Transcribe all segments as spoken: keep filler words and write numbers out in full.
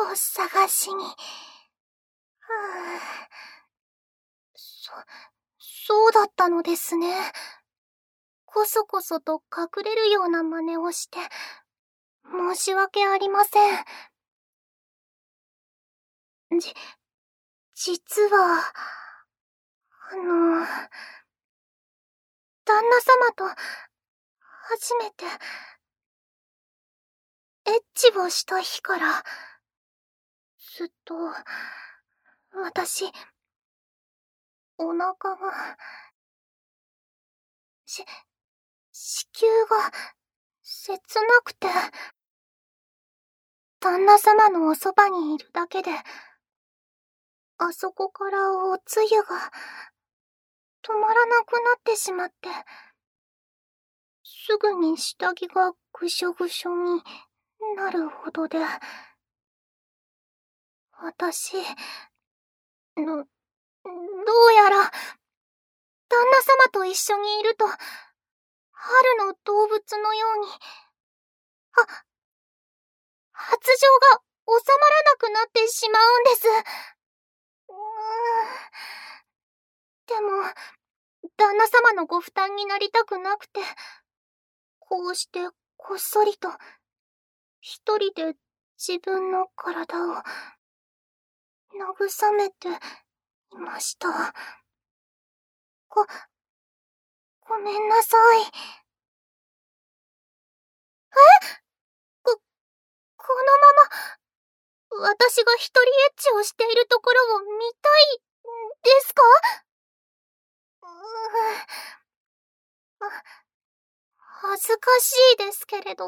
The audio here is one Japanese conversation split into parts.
を探しに。はぁ。そ、そうだったのですね。こそこそと隠れるような真似をして、申し訳ありません。じ、実は、あの、旦那様と、初めて、エッチをした日から、ずっと、私、お腹が、し、子宮が、切なくて、旦那様のおそばにいるだけで、あそこからおつゆが、止まらなくなってしまって、すぐに下着がぐしょぐしょになるほどで、私、の、どうやら、旦那様と一緒にいると、春の動物のように、は、発情が収まらなくなってしまうんです。うーん。でも、旦那様のご負担になりたくなくて、こうしてこっそりと、一人で自分の体を、慰めていました。ご、ごめんなさい。え？こ、このまま、私が一人エッチをしているところを見たい、ですか？うーん。あ、恥ずかしいですけれど、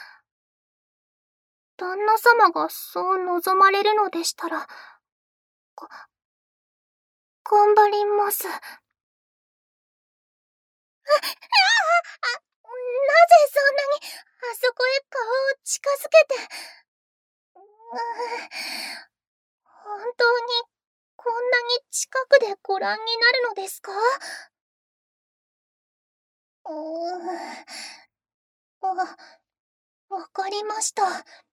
旦那様がそう望まれるのでしたら、が、頑張ります。あ、ああ、あ、なぜそんなに、あそこへ顔を近づけて。うーん。本当に、こんなに近くでご覧になるのですか？うーん。わ、わかりました。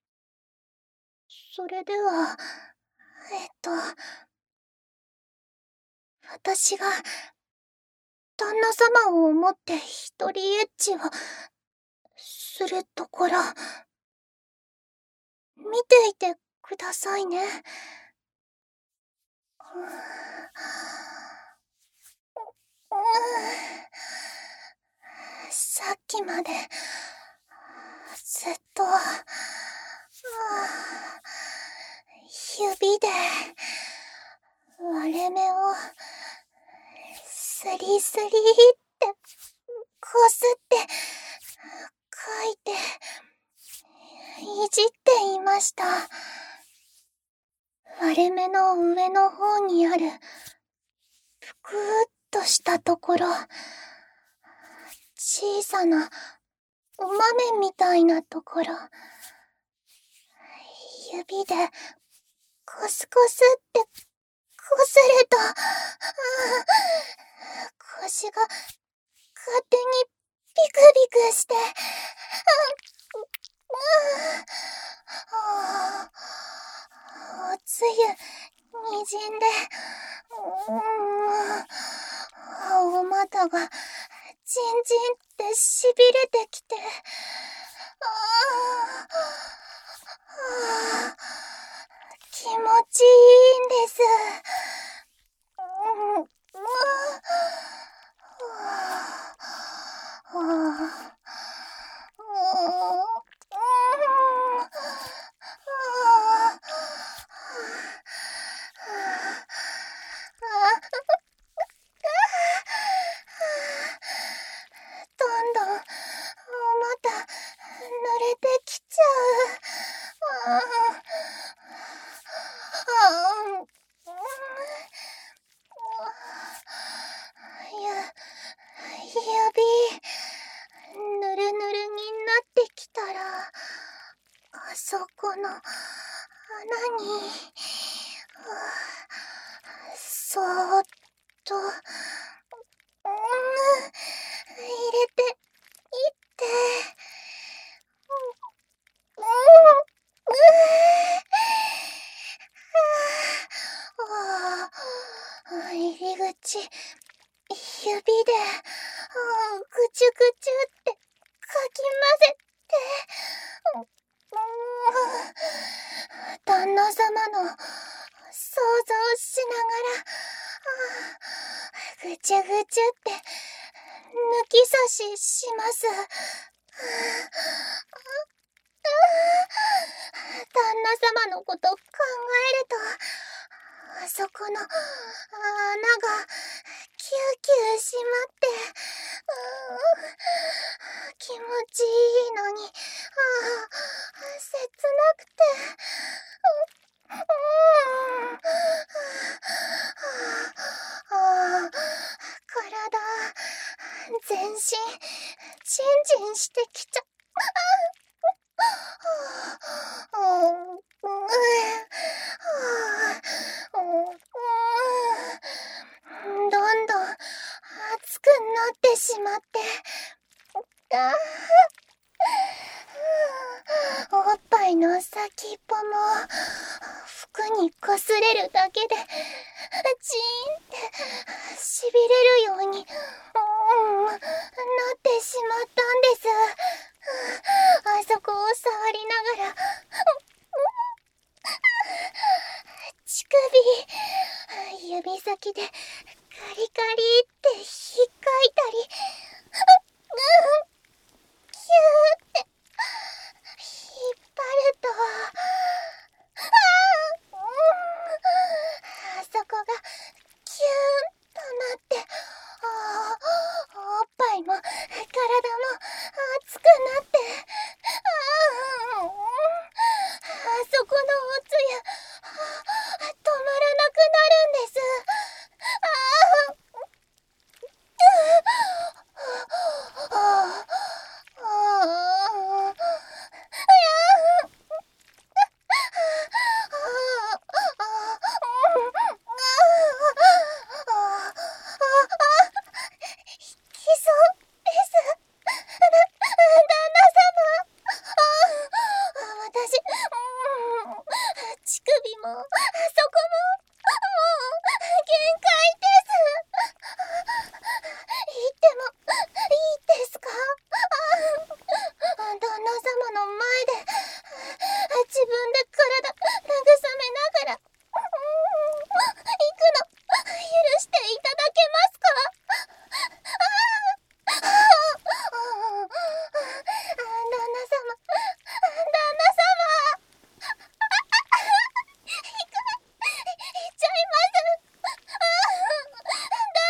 それでは、えっと、私が、旦那様を思って一人エッチを、するところ、見ていてくださいね。うーん。う、うーん。さっきまで、ずっと、ああ、指で、割れ目を、スリスリって、こすって、かいて、いじっていました。割れ目の上の方にある、ぷくーっとしたところ、小さな、お豆みたいなところ、指で、コスコスって、こすると、ああ、腰が、勝手に、ビクビクして、あ、ああ、おつゆ、にじんで、うーん、お股が、じんじんってしびれてきて、ああ、ああ、気持ちいいんです。うん、うわ、はあ、はあ、うーん、うーん、はあ、どんどん、また、濡れてきちゃう。ああ、ああ、ゆ、指、ぬるぬるになってきたら、あそこの、穴に、そーっと、うーん、入れて、いって、う、うーん、うーち、指で、ぐちゅぐちゅってかき混ぜて、旦那様の想像しながら、ぐちゅぐちゅって抜き差しします。旦那様のこと考えると、あそこの穴がキューキューしまって、気持ちいいのに、切なくて、体、全身、チンチンしてきちゃ、どんどん熱くなってしまって、おっぱいの先っぽも服にこすれるだけでチーンってしびれるように、うん、なってしまったんです。あそこを触りながら、乳首、指先でカリカリって引っかいたり、キューって引っ張ると、あそこがキューンとなって、おっぱいも体も熱くなって、あそこのおつゆ止まらなくなるんです。乳首も、あそこも、もう、限界です。言っても、いいですか？旦那様の前で、自分で体、慰めながら、行くの、許していただけますか？旦那様、旦那様。いっちゃいます。旦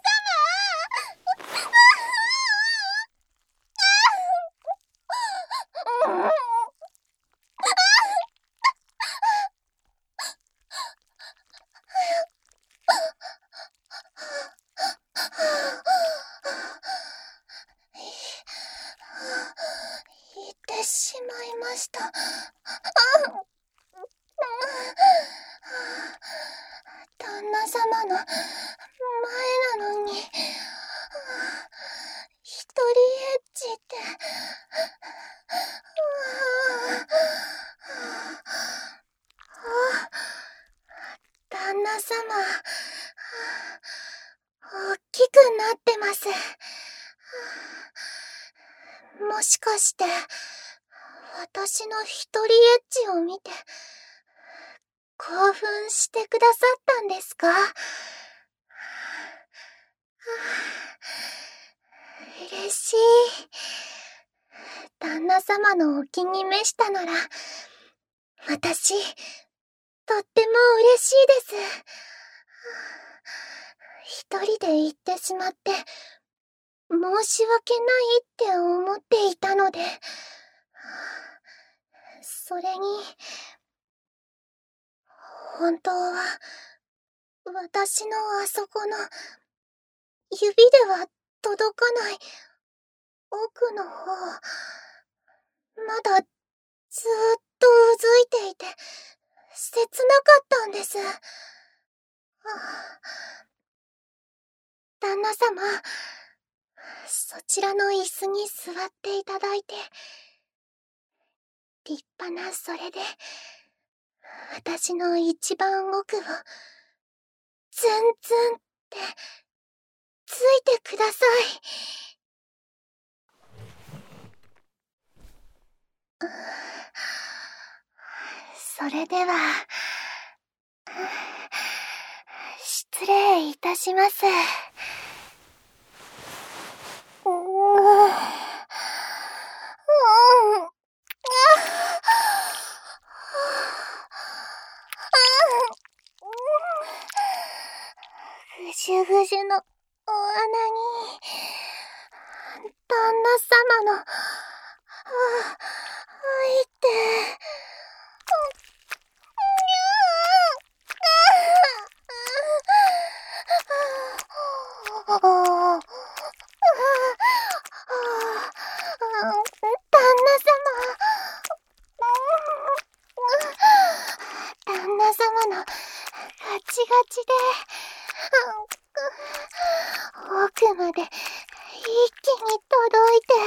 那様。言ってしまいました。旦那様の前なのに、一人エッチって、旦那様、大きくなってます。もしかして、私の一人エッチを見て、興奮してくださったんですか？嬉しい。旦那様のお気に召したなら、私、とっても嬉しいです。一人で行ってしまって、申し訳ないって思っていたので、それに、本当は、私のあそこの、指では届かない、奥の方、まだ、ずーっとうずいていて、切なかったんです。旦那様、そちらの椅子に座っていただいて、立派なそれで、私の一番奥を、ツンツンってれでは、失礼いたします。うーん。うーん。ぐじゅぐじゅのお穴に、旦那様の、あ、入って、旦那様、旦那様のガチガチで、奥まで一気に届いて、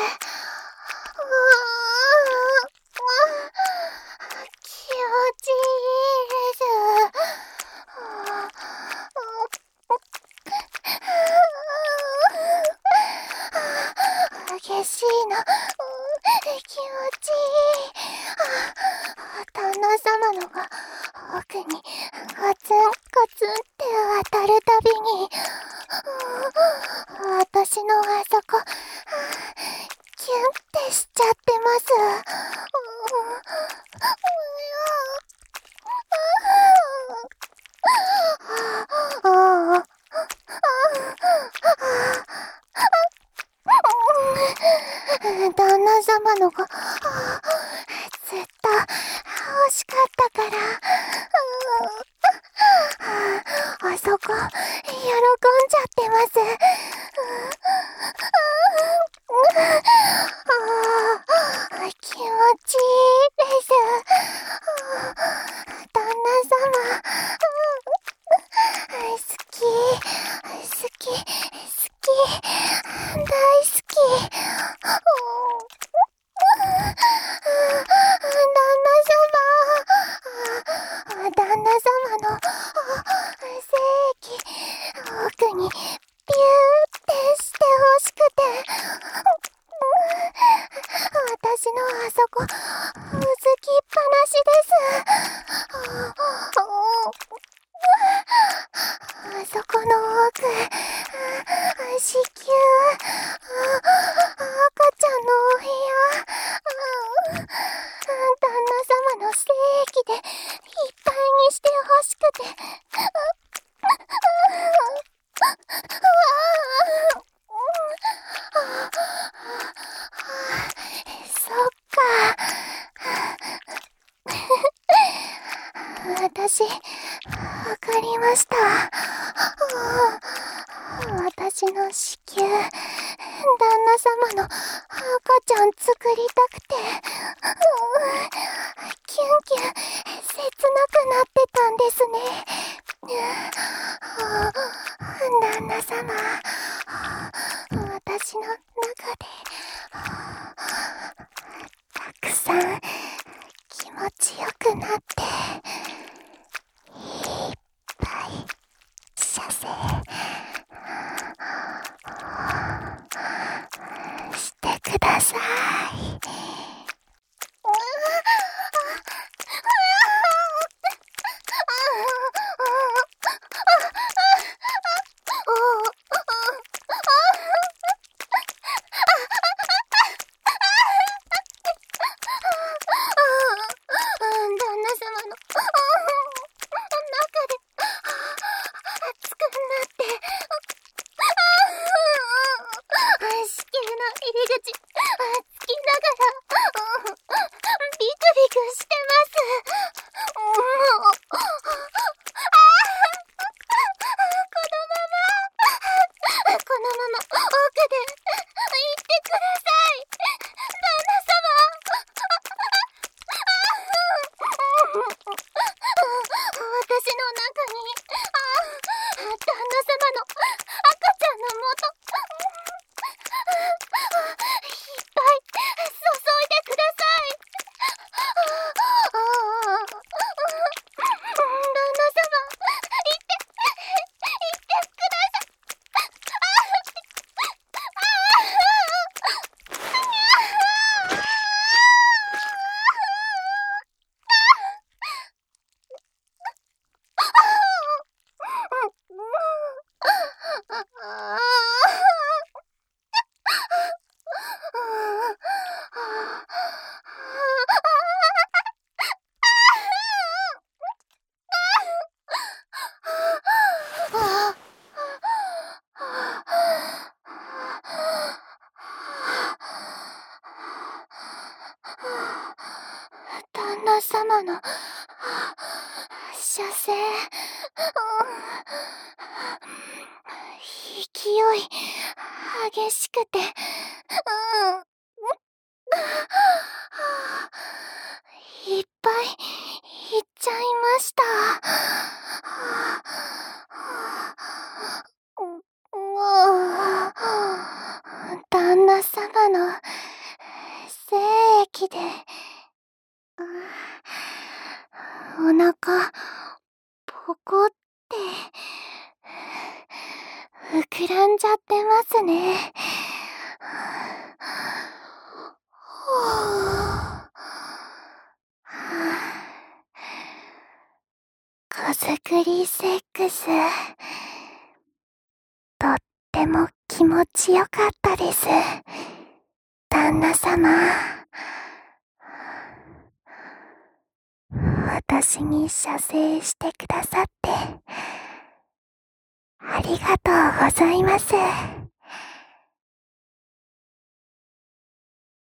気持ちいいです。激しいの、気持ちいい。旦那様のが奥にガツンガツンって当たるたびに、私のあそこキュンってしちゃってます。旦那様のがずっと欲しかったから、あそこ喜んじゃってます。気持ちいいです。旦那様、好き、好き、好き、大好き。旦那様の精液奥にピューってしてほしくて、私のあそこうずきっぱなしです。あそこの奥、子宮、赤ちゃんのお部屋、旦那様の精液でいっぱいにしてほしくて、そっか。私、わかりました。私の子宮、旦那様の赤ちゃん作りたくて、キュンキュン切なくなってたんですね。旦那様、私の中でたくさん気持ちよくなって、いっぱい射精してください。旦那様の中で熱くなって、子宮の入り口つきながらビクビクしてます。このまま奥で行ってください、旦那様。私の中に、あ、旦那様の様の射精、勢い激しくて、うん、いっぱいいっちゃいました。旦那様の精液で、お腹ポコって膨らんじゃってますね。子作りセックス、とっても気持ちよかったです、旦那様。私に射精してくださってありがとうございます。